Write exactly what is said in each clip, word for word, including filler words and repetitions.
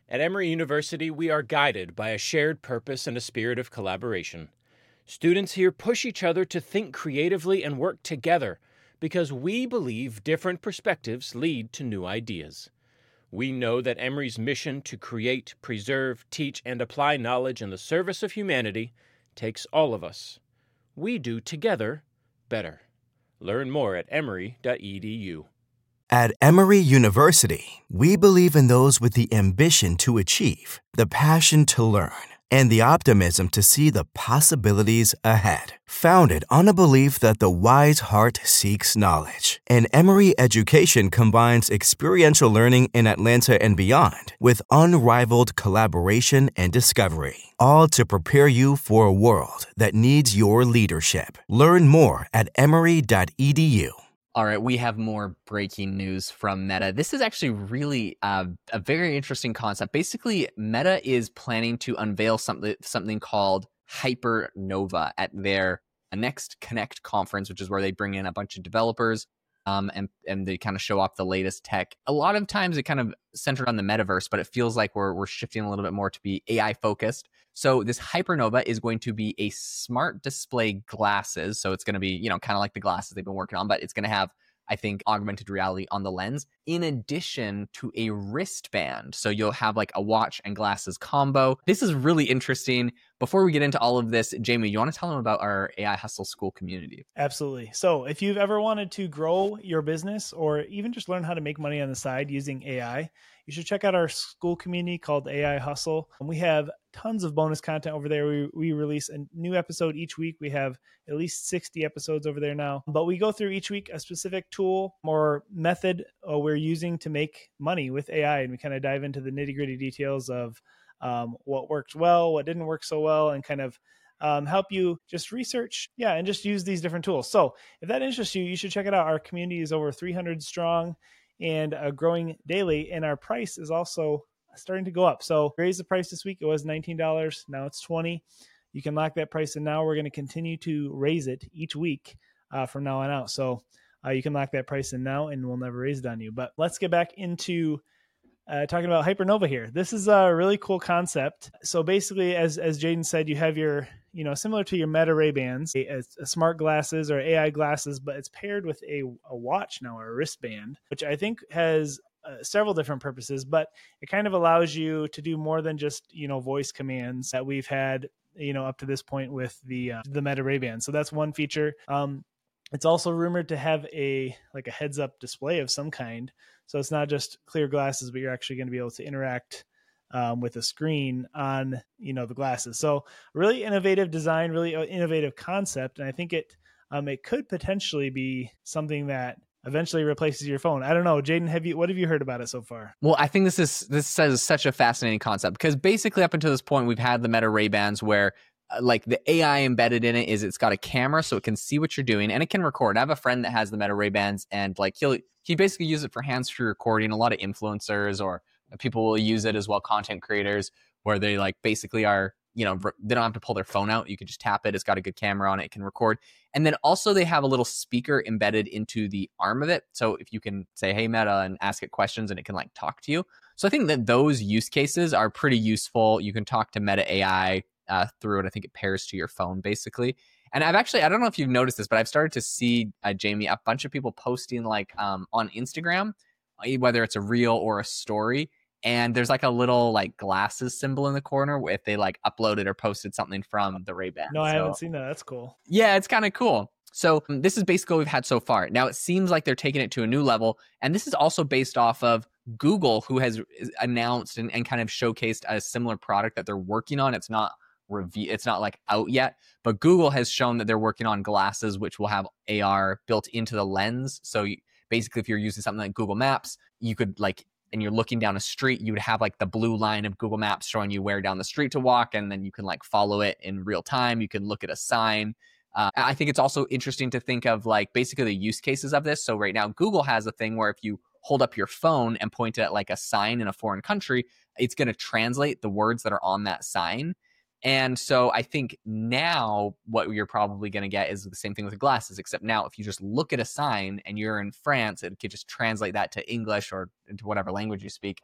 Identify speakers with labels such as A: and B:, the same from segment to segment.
A: At Emory University, we are guided by a shared purpose and a spirit of collaboration. Students here push each other to think creatively and work together because we believe different perspectives lead to new ideas. We know that Emory's mission to create, preserve, teach, and apply knowledge in the service of humanity takes all of us. We do together better. Learn more at emory dot e d u.
B: At Emory University, we believe in those with the ambition to achieve, the passion to learn, and the optimism to see the possibilities ahead. Founded on a belief that the wise heart seeks knowledge, and Emory education combines experiential learning in Atlanta and beyond with unrivaled collaboration and discovery, all to prepare you for a world that needs your leadership. Learn more at emory dot e d u.
C: All right, we have more breaking news from Meta. This is actually really uh, a very interesting concept. Basically, Meta is planning to unveil something something called Hypernova at their next Connect conference, which is where they bring in a bunch of developers um, and, and they kind of show off the latest tech. A lot of times it kind of centered on the metaverse, but it feels like we're, we're shifting a little bit more to be A I focused. So this Hypernova is going to be a smart display glasses. So it's going to be, you know, kind of like the glasses they've been working on, but it's going to have, I think, augmented reality on the lens, in addition to a wristband. So you'll have like a watch and glasses combo. This is really interesting. Before we get into all of this, Jamie, you want to tell them about our A I Hustle School community?
D: Absolutely. So if you've ever wanted to grow your business or even just learn how to make money on the side using A I, you should check out our school community called A I Hustle. And we have tons of bonus content over there. We, we release a new episode each week. We have at least sixty episodes over there now. But we go through each week a specific tool or method uh, we're using to make money with A I. And we kind of dive into the nitty gritty details of um, what worked well, what didn't work so well, and kind of um, help you just research, yeah, and just use these different tools. So if that interests you, you should check it out. Our community is over three hundred strong and uh, growing daily. And our price is also starting to go up. So raise the price this week. It was nineteen dollars. Now it's twenty dollars. You can lock that price. And now we're going to continue to raise it each week uh, from now on out. So uh, you can lock that price in now and we'll never raise it on you. But let's get back into uh, talking about Hypernova here. This is a really cool concept. So basically, as, as Jaden said, you have your, you know, similar to your Meta Ray-Bans, a, a smart glasses or A I glasses, but it's paired with a, a watch now, or a wristband, which I think has uh, several different purposes, but it kind of allows you to do more than just, you know, voice commands that we've had, you know, up to this point with the, uh, the Meta Ray-Ban. So that's one feature. Um, it's also rumored to have a, like a heads up display of some kind. So it's not just clear glasses, but you're actually going to be able to interact Um, with a screen on, you know, the glasses. So really innovative design, really innovative concept. And I think it, um, it could potentially be something that eventually replaces your phone. I don't know. Jaden, have you, what have you heard about it so far?
C: Well, I think this is, this is such a fascinating concept because basically up until this point, we've had the Meta Ray-Bans where uh, like the A I embedded in it is it's got a camera so it can see what you're doing and it can record. I have a friend that has the Meta Ray-Bans and like he'll, he basically use it for hands-free recording. A lot of influencers or people will use it as well, content creators, where they like basically are, you know, they don't have to pull their phone out. You can just tap it. It's got a good camera on it. It can record. And then also they have a little speaker embedded into the arm of it. So if you can say, hey, Meta, and ask it questions and it can like talk to you. So I think that those use cases are pretty useful. You can talk to Meta A I uh, through it. I think it pairs to your phone basically. And I've actually, I don't know if you've noticed this, but I've started to see, uh, Jamie, a bunch of people posting like um, on Instagram, whether it's a reel or a story. And there's like a little like glasses symbol in the corner if they like uploaded or posted something from the Ray-Ban.
D: No, I
C: so,
D: haven't seen that. That's cool.
C: Yeah, it's kind of cool. So um, this is basically what we've had so far. Now it seems like they're taking it to a new level. And this is also based off of Google, who has announced and, and kind of showcased a similar product that they're working on. It's not review, it's not like out yet, but Google has shown that they're working on glasses which will have A R built into the lens. So you, basically, if you're using something like Google Maps, you could like, and you're looking down a street, you would have like the blue line of Google Maps showing you where down the street to walk, and then you can like follow it in real time. You can look at a sign. Uh, I think it's also interesting to think of like basically the use cases of this. So right now, Google has a thing where if you hold up your phone and point it at like a sign in a foreign country, it's going to translate the words that are on that sign. And so I think now what you're probably going to get is the same thing with the glasses, except now if you just look at a sign and you're in France, it could just translate that to English or into whatever language you speak.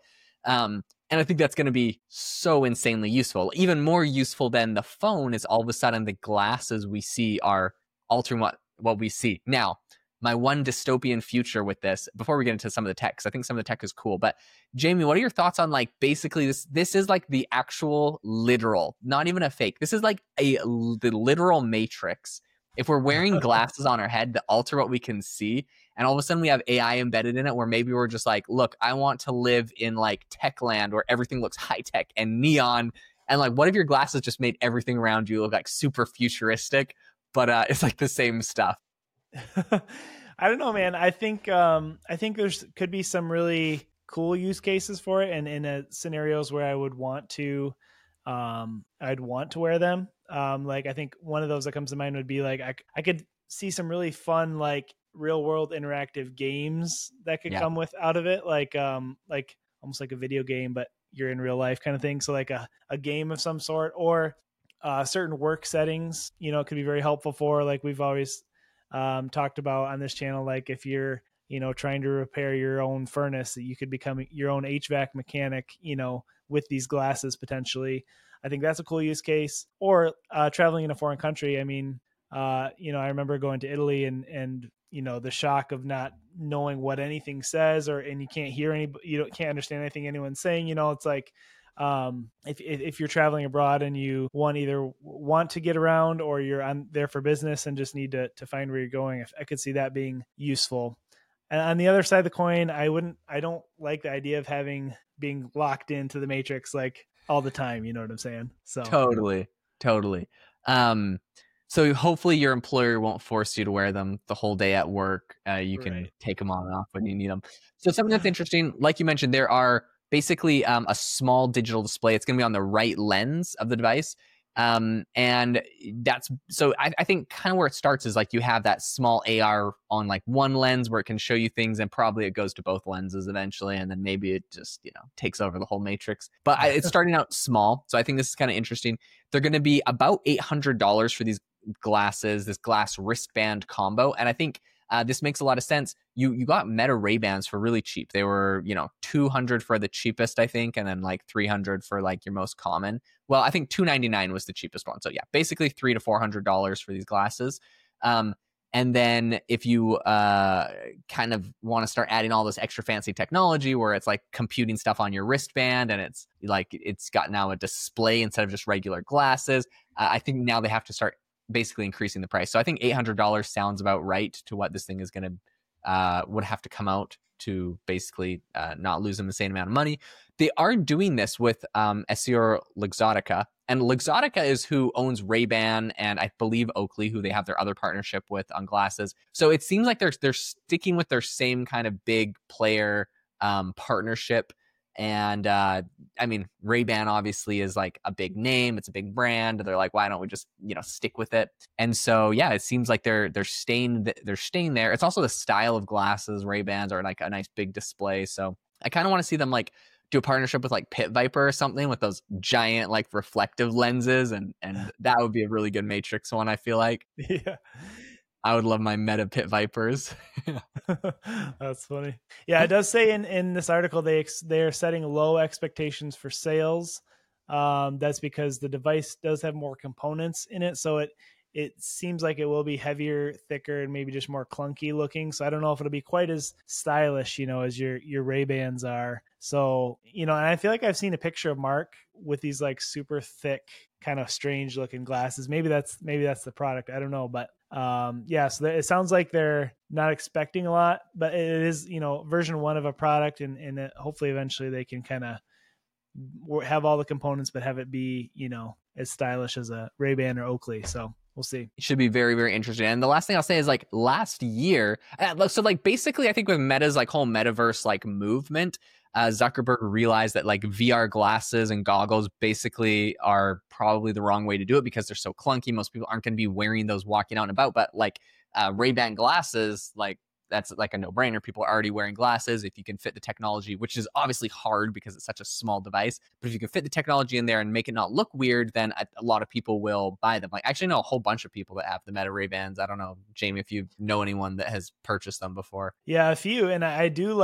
C: Um, and I think that's going to be so insanely useful. Even more useful than the phone is all of a sudden the glasses we see are altering what, what we see. Now, my one dystopian future with this, before we get into some of the tech, 'cause I think some of the tech is cool, but Jamie, what are your thoughts on like basically this? This is like the actual literal, not even a fake. This is like a the literal Matrix. If we're wearing glasses on our head that alter what we can see, and all of a sudden we have A I embedded in it, where maybe we're just like, look, I want to live in like tech land where everything looks high tech and neon, and like, what if your glasses just made everything around you look like super futuristic, but uh, it's like the same stuff?
D: I don't know, man. I think um, I think there's could be some really cool use cases for it, and in a, scenarios where I would want to, um, I'd want to wear them. Um, like I think one of those that comes to mind would be like I I could see some really fun like real world interactive games that could
C: Yeah.
D: come with out of it, like um like almost like a video game, but you're in real life kind of thing. So like a a game of some sort, or uh, certain work settings, you know, it could be very helpful for, like we've always um, talked about on this channel. Like if you're, you know, trying to repair your own furnace, that you could become your own H V A C mechanic, you know, with these glasses potentially. I think that's a cool use case. Or uh, traveling in a foreign country. I mean, uh, you know, I remember going to Italy and, and, you know, the shock of not knowing what anything says, or, and you can't hear any, you don't, can't understand anything anyone's saying. You know, it's like, um, if, if, if you're traveling abroad and you want either want to get around, or you're on there for business and just need to, to find where you're going, if I could see that being useful. And on the other side of the coin, I wouldn't, I don't like the idea of having, being locked into the Matrix, like all the time. You know what I'm saying? So
C: Totally. Totally. Um, so hopefully your employer won't force you to wear them the whole day at work. Uh, you can
D: Right.
C: take them on and off when you need them. So something that's interesting, like you mentioned, there are basically um, a small digital display. It's going to be on the right lens of the device. Um, and that's, so I, I think kind of where it starts is like you have that small A R on like one lens where it can show you things, and probably it goes to both lenses eventually. And then maybe it just, you know, takes over the whole Matrix, but I, it's starting out small. So I think this is kind of interesting. They're going to be about eight hundred dollars for these glasses, this glass wristband combo. And I think uh, this makes a lot of sense. You you got Meta Ray-Bans for really cheap. They were, you know, two hundred for the cheapest, I think, and then like three hundred for like your most common. Well, I think two ninety-nine was the cheapest one. So yeah, basically three to four hundred dollars for these glasses. Um, and then if you uh, kind of want to start adding all this extra fancy technology, where it's like computing stuff on your wristband, and it's like it's got now a display instead of just regular glasses, uh, I think now they have to start basically increasing the price. So I think eight hundred dollars sounds about right to what this thing is going to uh, would have to come out to basically uh, not lose them the same amount of money. They are doing this with um, Essilor Luxottica, and Luxottica is who owns Ray-Ban and I believe Oakley, who they have their other partnership with on glasses. So it seems like they're they're sticking with their same kind of big player um, partnership. And uh, I mean, Ray-Ban obviously is like a big name. It's a big brand. They're like, why don't we just, you know, stick with it? And so, yeah, it seems like they're they're staying they're staying there. It's also the style of glasses. Ray-Bans are like a nice big display. So I kind of want to see them like do a partnership with like Pit Viper or something with those giant like reflective lenses, and and that would be a really good Matrix one. I feel like.
D: Yeah.
C: I would love my Meta Pit Vipers.
D: That's funny. Yeah, it does say in, in this article they ex- they are setting low expectations for sales. Um, that's because the device does have more components in it, so it it seems like it will be heavier, thicker, and maybe just more clunky looking. So I don't know if it'll be quite as stylish, you know, as your your Ray-Bans are. So, you know, and I feel like I've seen a picture of Mark with these like super thick, kind of strange looking glasses. Maybe that's maybe that's the product. I don't know, but um, yeah. So it sounds like they're not expecting a lot, but it is, you know, version one of a product, and and it, hopefully eventually they can kind of have all the components, but have it be, you know, as stylish as a Ray-Ban or Oakley. So we'll see.
C: It should be very, very interesting. And the last thing I'll say is like last year, so like basically I think with Meta's like whole metaverse like movement, uh, Zuckerberg realized that like V R glasses and goggles basically are probably the wrong way to do it because they're so clunky. Most people aren't going to be wearing those walking out and about, but like uh, Ray-Ban glasses, like that's like a no-brainer. People are already wearing glasses. If you can fit the technology, which is obviously hard because it's such a small device, but if you can fit the technology in there and make it not look weird, then a, a lot of people will buy them. Like I actually know a whole bunch of people that have the Meta Ray-Bans. I don't know, Jamie, if you know anyone that has purchased them before.
D: Yeah, a few. And I do like,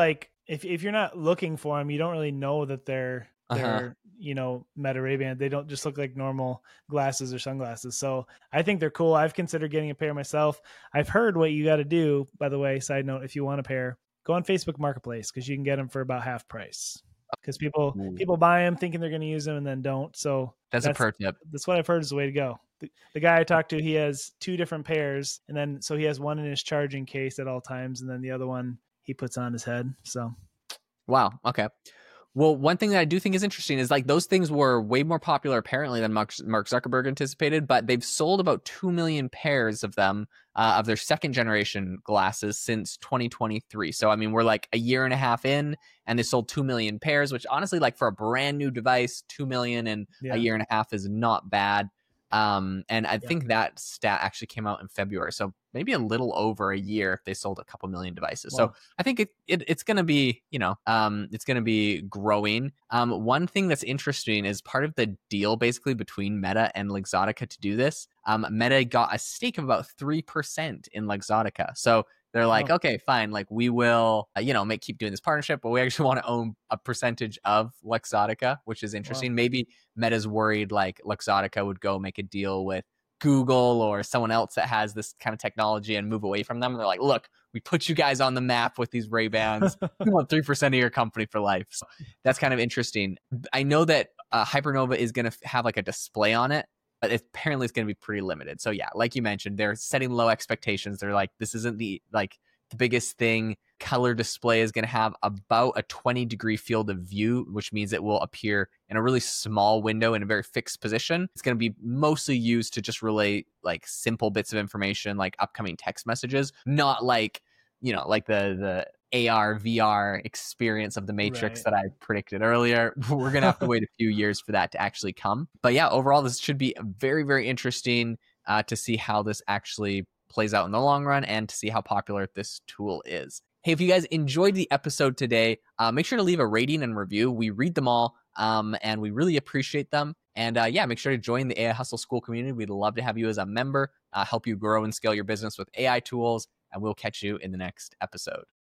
D: if if you're not looking for them, you don't really know that they're they're
C: Uh-huh.
D: you know Meta Ray-Ban. They don't just look like normal glasses or sunglasses. So I think they're cool. I've considered getting a pair myself. I've heard what you got to do. By the way, side note: if you want a pair, go on Facebook Marketplace because you can get them for about half price. Because people
C: Ooh.
D: people buy them thinking they're going to use them and then don't. So
C: That's,
D: that's
C: a pro tip.
D: that's what I've heard is the way to go. The, the guy I talked to, he has two different pairs, and then so he has one in his charging case at all times, and then the other one he puts on his head. So.
C: Wow. Okay. Well, one thing that I do think is interesting is like those things were way more popular apparently than Mark, Mark Zuckerberg anticipated, but they've sold about two million pairs of them, uh, of their second generation glasses since twenty twenty-three. So, I mean, we're like a year and a half in and they sold two million pairs, which honestly, like for a brand new device, two million in
D: Yeah.
C: a year and a half is not bad. Um, and I
D: Yeah.
C: think that stat actually came out in February. So maybe a little over a year if they sold a couple million devices.
D: Wow.
C: So I think it, it it's going to be, you know, um, it's going to be growing. Um, one thing that's interesting is part of the deal basically between Meta and Luxottica to do this. Um, Meta got a stake of about three percent in Luxottica. So they're like,
D: Oh.
C: okay, fine. Like we will, uh, you know, make keep doing this partnership, but we actually want to own a percentage of Luxottica, which is interesting.
D: Wow.
C: Maybe Meta's worried like Luxottica would go make a deal with Google or someone else that has this kind of technology and move away from them. They're like, look, we put you guys on the map with these Ray-Bans. We want three percent of your company for life. So that's kind of interesting. I know that uh, Hypernova is going to have like a display on it, but it, apparently it's going to be pretty limited. So yeah, like you mentioned, they're setting low expectations. They're like, this isn't the like the biggest thing. Color display is going to have about a twenty degree field of view, which means it will appear in a really small window in a very fixed position. It's going to be mostly used to just relay like simple bits of information, like upcoming text messages, not like, you know, like the, the A R, V R experience of the Matrix
D: Right.
C: that I predicted earlier. We're going to have to wait a few years for that to actually come. But yeah, overall, this should be very, very interesting uh, to see how this actually plays out in the long run and to see how popular this tool is. Hey, if you guys enjoyed the episode today, uh, make sure to leave a rating and review. We read them all, um, and we really appreciate them. And uh, yeah, make sure to join the A I Hustle School community. We'd love to have you as a member, uh, help you grow and scale your business with A I tools, and we'll catch you in the next episode.